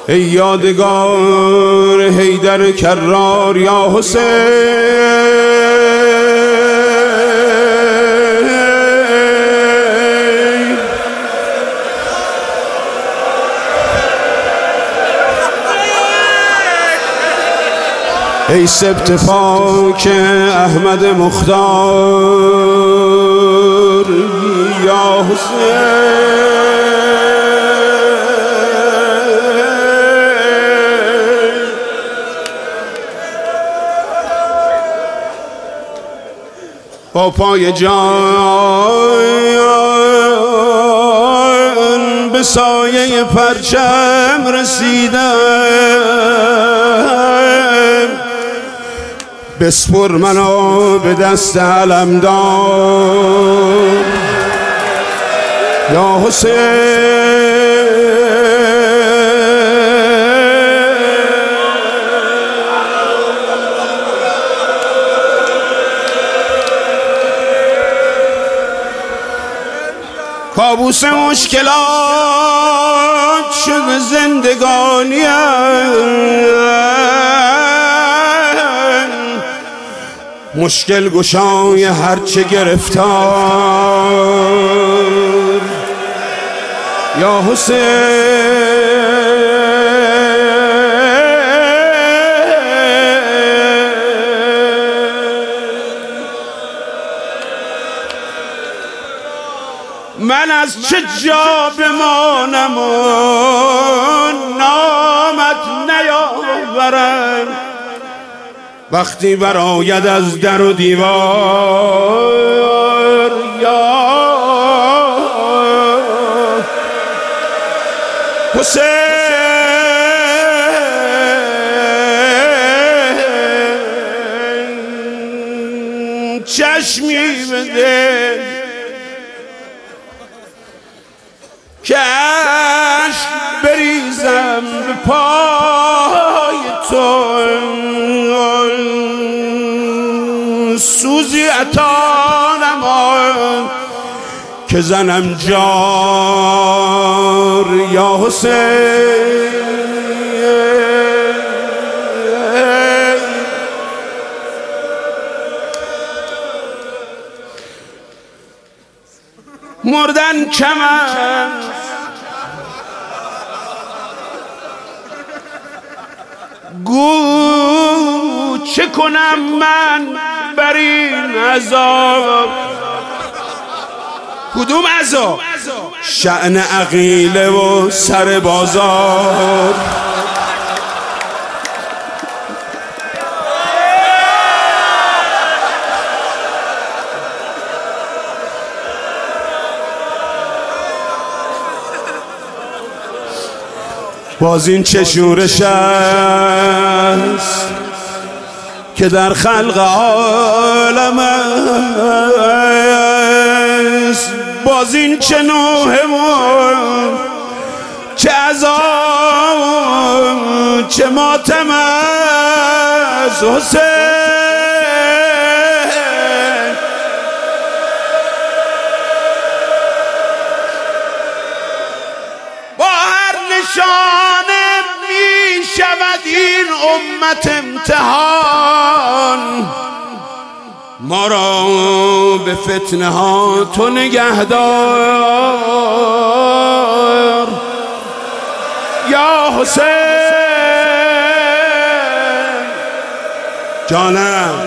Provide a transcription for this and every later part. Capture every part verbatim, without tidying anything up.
ای یادگار حیدر کرار یا حسین، ای سبت پاک احمد مختار یا حسین. با پای جان به سایه پرچم رسیدم، بسپر منو به دست علمدار یا حسین. کابوس مشکلات شد زندگانیم، مشکل گشای هرچه گرفتار یا حسین. من از چه جا بمانم و نامت نیاورم، وقتی براید از در و دیوار یا حسین. چشمی بده که عشق بریزم به پای تو، سوزی عطا نما که زنم جار یا حسین. مردن کم است گو چه کنم من بر این عذاب؟ کدوم عذاب؟ شأن عقیله و سر بازار. باز این چه شورش است که در خلق عالم است، باز این چه نوح چه عذاب چه ماتم است حسین. با هر نشانه می شود این امت امتحان، ما را به فتنه ها تو نگهدار یا حسین. جانم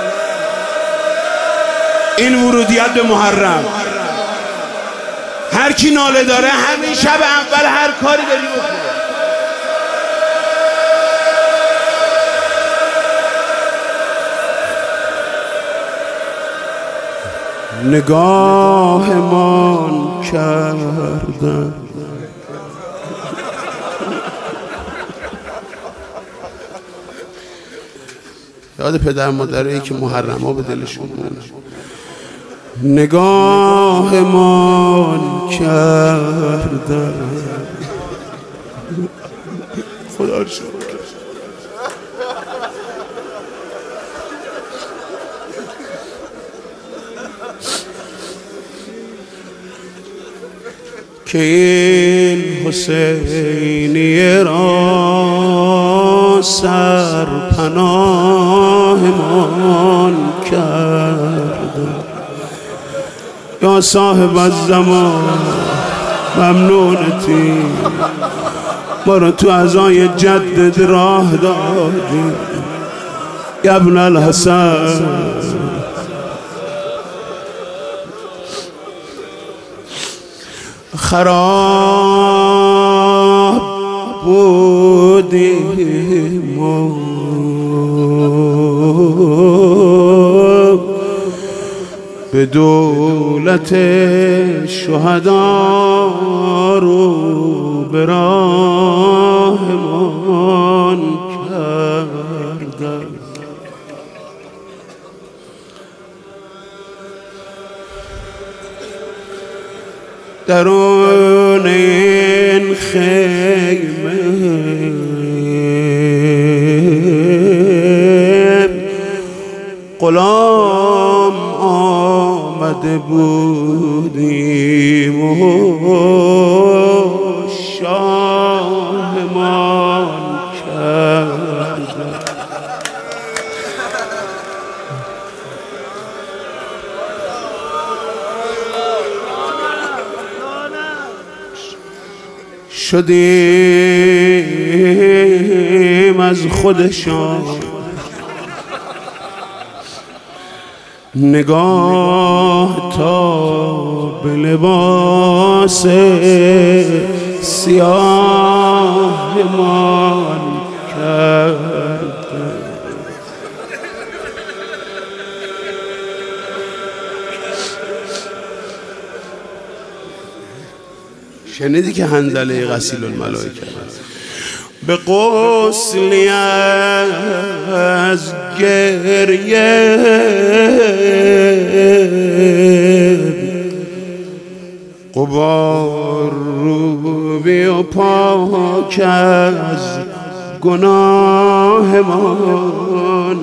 این ورودیت به محرم، هر کی ناله داره همین شب اول هر کاری داری بکنه. نگاهمان کردن یاد پدر مادرایی که محرم ها به دلشون بود. نگاهمان کردن خدا رو شکر که این حسینیه را سرپناهمان کرد. یا صاحب الزمان ممنونتی، ما را تو عزای جدد راه دادی. یا ابن الحسن خراب بودیم و به دولت شهدا رو به راهمان کردن. درون این خیمه غلام آمده بودیم و شاهمان کردن. شدیم از خودشان نگاه تا به لباس سیاهمان کردن. شنیدی که حنظله غسیل الملائکه به غسلی از گریه غبار رو بی و پاک از گناهمان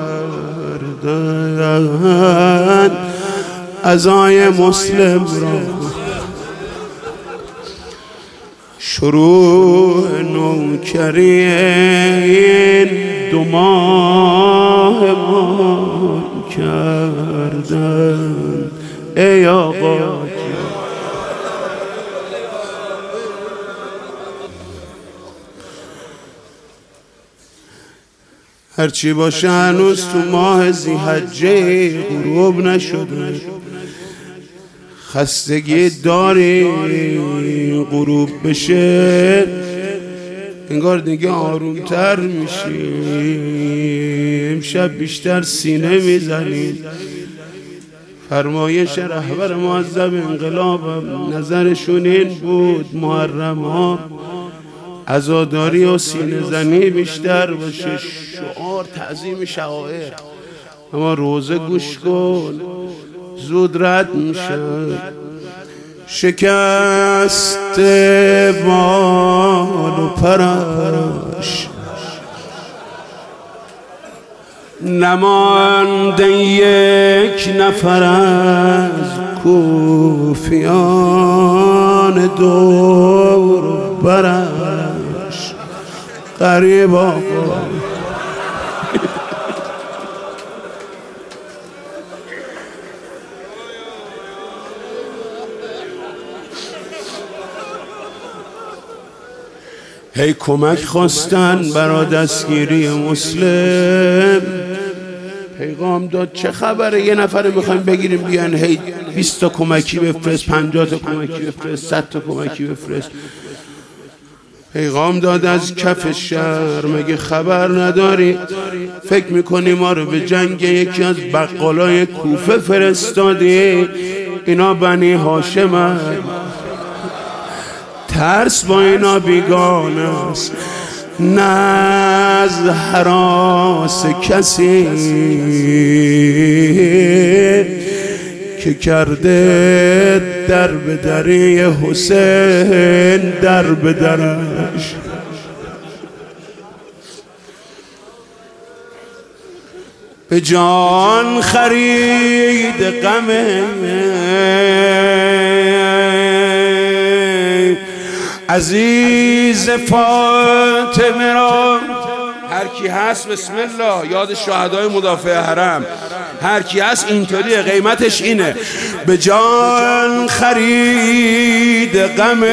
کردن. عزای مسلم را شروع نوکری این دو ماه ما کردن. ای آقا هرچی باشه هنوز تو ماه ذی‌حجه غروب نشده. خستگی داری غروب بشه انگار دیگه آرومتر میشی. امشب بیشتر سینه میزنی. فرمایش رهبر معظم انقلابم نظرشون این بود محرم ها عزاداری و سینه زنی بیشتر باشه. شعار تعظیم شعائر. اما روزه گوش کن زود رد میشه. شکست بال و پرش نمانده یک نفر از کوفیان دور برش. غریب آقا هی کمک خواستن برای دستگیری مسلم. پیغام داد چه خبره یه نفر میخوایم بگیریم بیان. هی بیست تا کمکی بفرست، پنجاه تا کمکی بفرست، صد تا کمکی بفرست. پیغام داد از کف شهر مگه خبر نداری؟ فکر میکنی ما رو به جنگ یکی از بقالای کوفه فرستادی؟ اینا بنی هاشمن. ترس با اینا بیگانه است نه از هراس کسی که کرده در به دری حسین در به درش. به جان خرید غم عزیز فاطمه را هر کی هست بسم الله یاد شهدای مدافع حرم، هر کی هست اینطوریه، قیمتش اینه، به جان خرید غم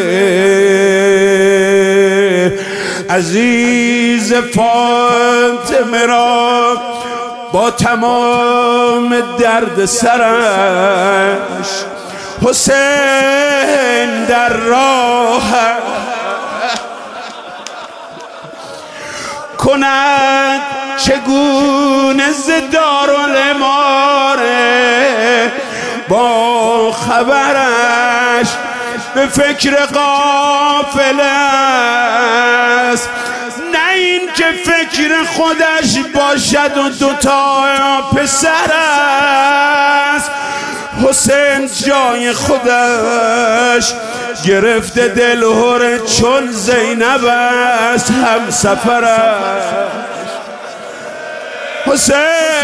عزیز فاطمه را با تمام درد سرش. حسین در راه کند چگونه ز دارالاماره، با خبرش به فکر قافله است، نه این که فکر خودش باشد و دوتا پسر است. حسین جای خودش گرفته دلهره چون زینب است هم سفرش. حسین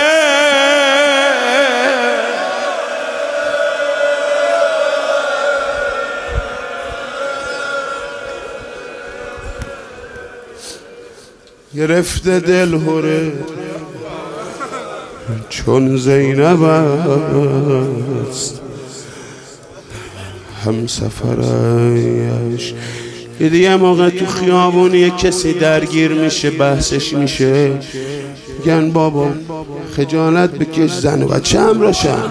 گرفته دلهره چون زینب است هم سفرش. یه دیگه موقع تو خیابون یه کسی درگیر میشه بحثش میشه، میگن بابا خجالت بکش زن و بچه هم راشن.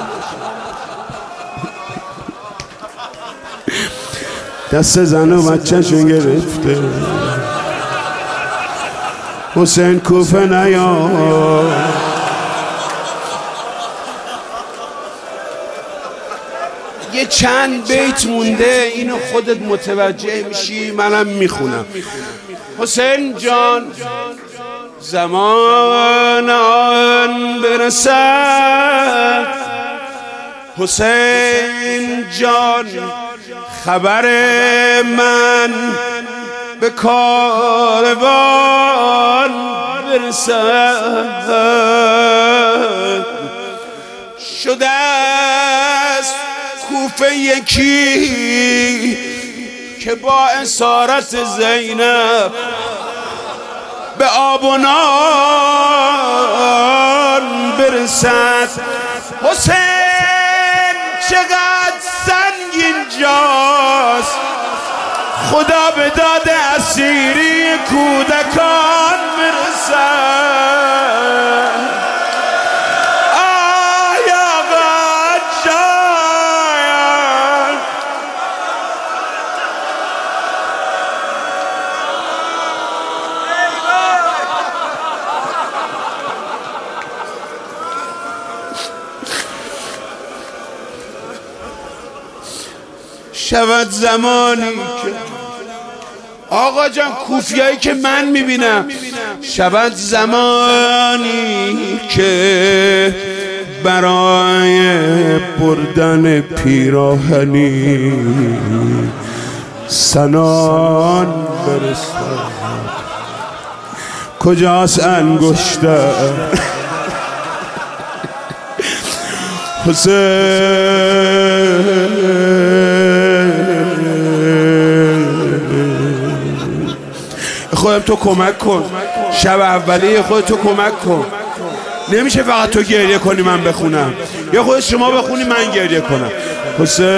دست زن و بچه شو گرفته. حسین کوفه نیا، یه چند بیت مونده اینو خودت متوجه میشی منم میخونم. حسین جان زمان آن برسد، حسین جان خبر من به کاروان برسد. شده است کوفه یکی که با اسارت زینب به آب و نان برسد. حسین چقدر سنگین جاست، خدا به داد اسیری کودکان برسد. شود زمانی که آقا جان کوفیایی که من میبینم، شود زمانی که برای بردن پیراهنی سنان برسد. کجاست انگشته حسین؟ خودم تو کمک کن، شب اولیه خودت تو کمک کن. نمیشه فقط تو گریه کنی من بخونم، یا خودت شما بخونی من گریه کنم. حسین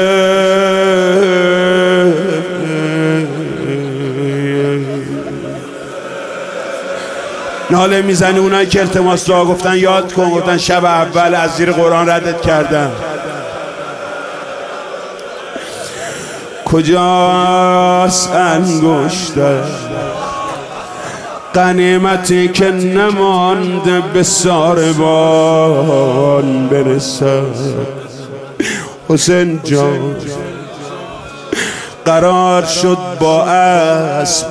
ناله میزنی. اونایی که التماس دعا گفتن یاد کن، گفتن شب اول از زیر قرآن ردت کردن. کجاست انگشته غنیمتی که نمانده به ساربان برسد؟ حسین جان قرار شد با اسب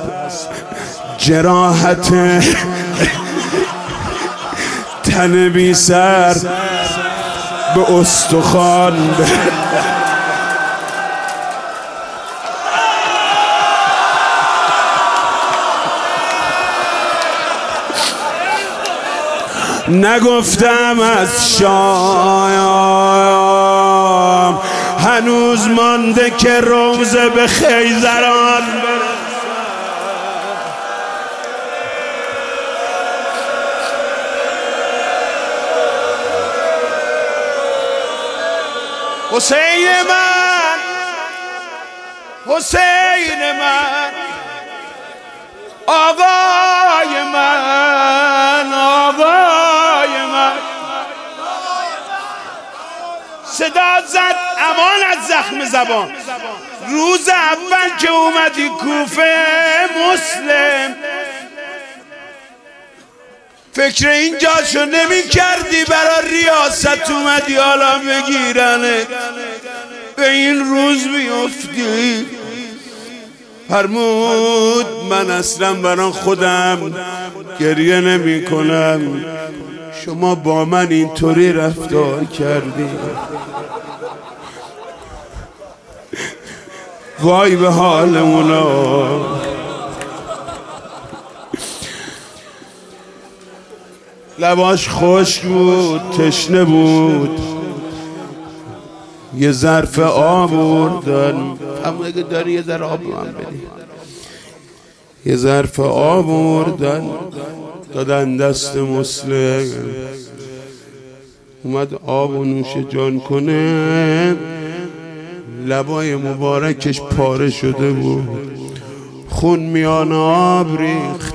جراحت تن بی سر به استخوان برسد. نگفتم از شام هنوز مانده که روزه به خیزران برسد. حسین من، حسین من، آقای من، آقای من. صدا زد امان از زخم زبان. روز اول که اومدی کوفه مسلم، فکر این جاشو نمی کردی برای ریاست اومدی حالا بگیرنه، به این روز بیفتی. فرمود من اصلا برای خودم گریه نمی کنم، شما با من اینطوری رفتار کردی. وای به حال اونا. لباش خشک بود، تشنه بود، یه ظرف آب آوردن. اما اگه داری یه ذره آب من بدی. یه ظرف آب آوردن دادن دست مسلم. اومد آب و نوش جان کنه، لبای مبارکش پاره شده بود، خون میان آب ریخت.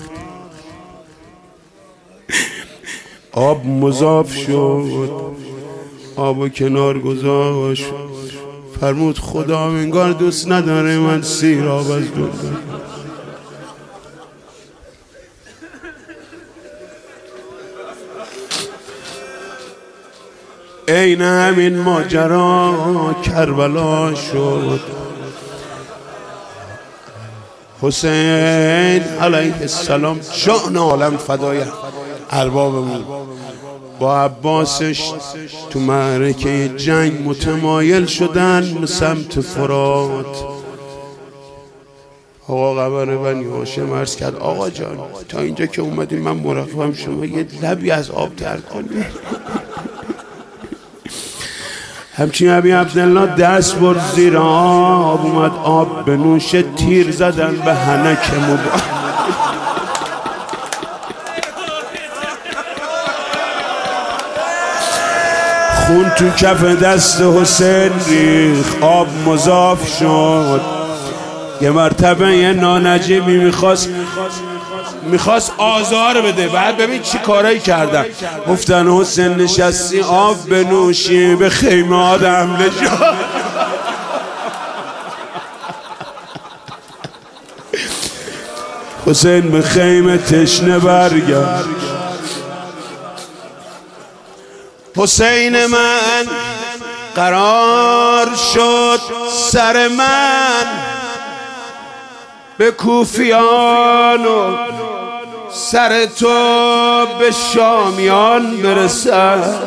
آب مضاف شد، آب و کنار گذاشت. فرمود خدا انگار دوست نداره من سیراب از دور. عین همین ماجرا کربلا شد. حسین علیه السلام شان عالم فدای اربابمون با عباسش تو معرکه جنگ متمایل شدن به سمت فرات. آقا قبر بنی هاشم عرض کرد آقا جان تا اینجا که اومدیم من مراقبم، شما یه لبی از آب تر کنید. همچین ابی عبدالله دست برد زیر آب، اومد آب به نوش، تیر زدن به حنک مبارک. خون تو کف دست حسین ریخ، آب مضاف شد. یه مرتبه یه نانجیبی میخواست میخواست آزار بده، بعد ببین چی کارایی کردن. گفتن حسین نشستی آب بنوشی به خیمه آدم لجا. حسین به خیمه تشنه برگشت. حسین من قرار شد سر من به کوفیان و سر تو به شامیان برسد.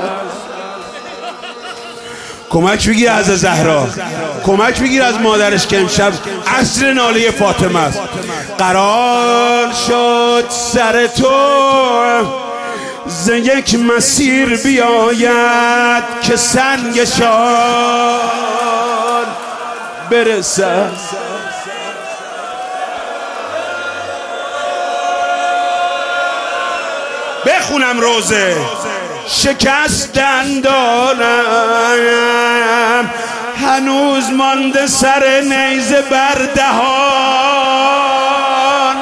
کمک بگیر از زهرا، کمک بگیر از مادرش که امشب عصر ناله فاطمه است. قرار شد سر تو ز یک مسیر بیاید که سنگشان برسد. بخونم روزه. شکست دندانم هنوز مانده سر نیزه بر دهان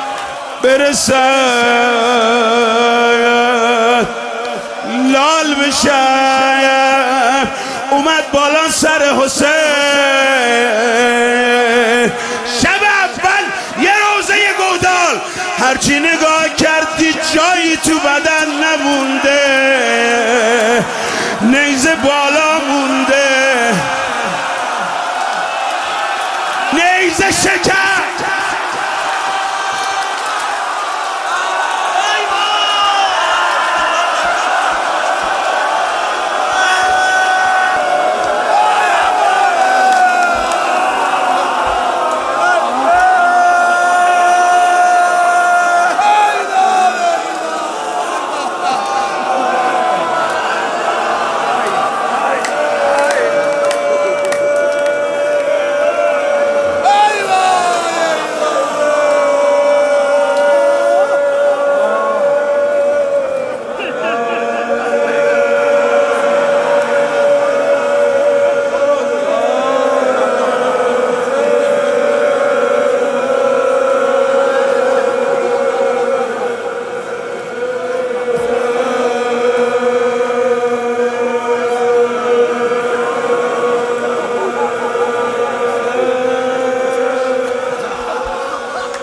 برسد. لال بشم اومد بالا سر حسین. شب اول یه روزه یه گودال، هرچی نگاه کردی جایی تو بدن نمونده، نیزه بالا مونده، نیزه شکست.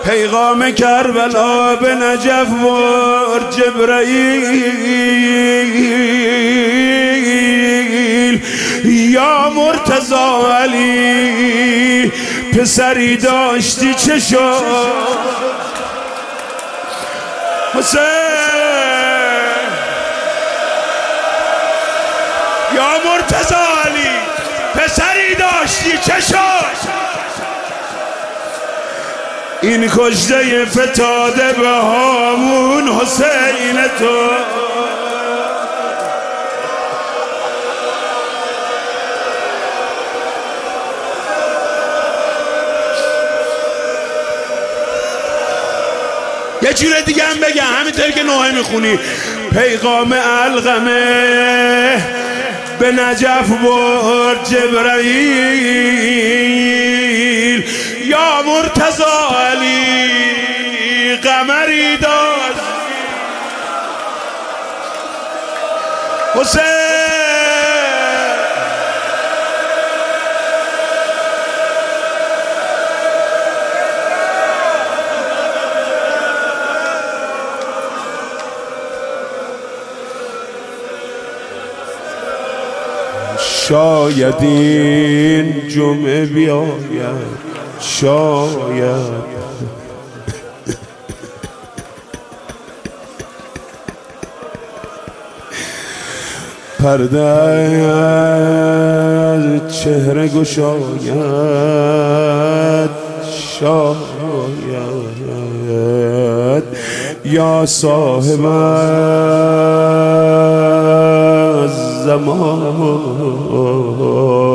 پیغام کربلا به نجف برد جبرائیل یا مرتضی علی پسری داشتی چه شد حسین یا مرتضی علی پسری داشتی چه شد این کشته فتاده به هامون حسین تو یه جور دیگه هم بگم همینطوری که نوحه میخونی پیغام علقمه به نجف برد جبرائیل یا مرتضی علی قمری داشت حسین شاید این جمعه بیاید شاید پرده از چهره گشاید شاید یا صاحب زمان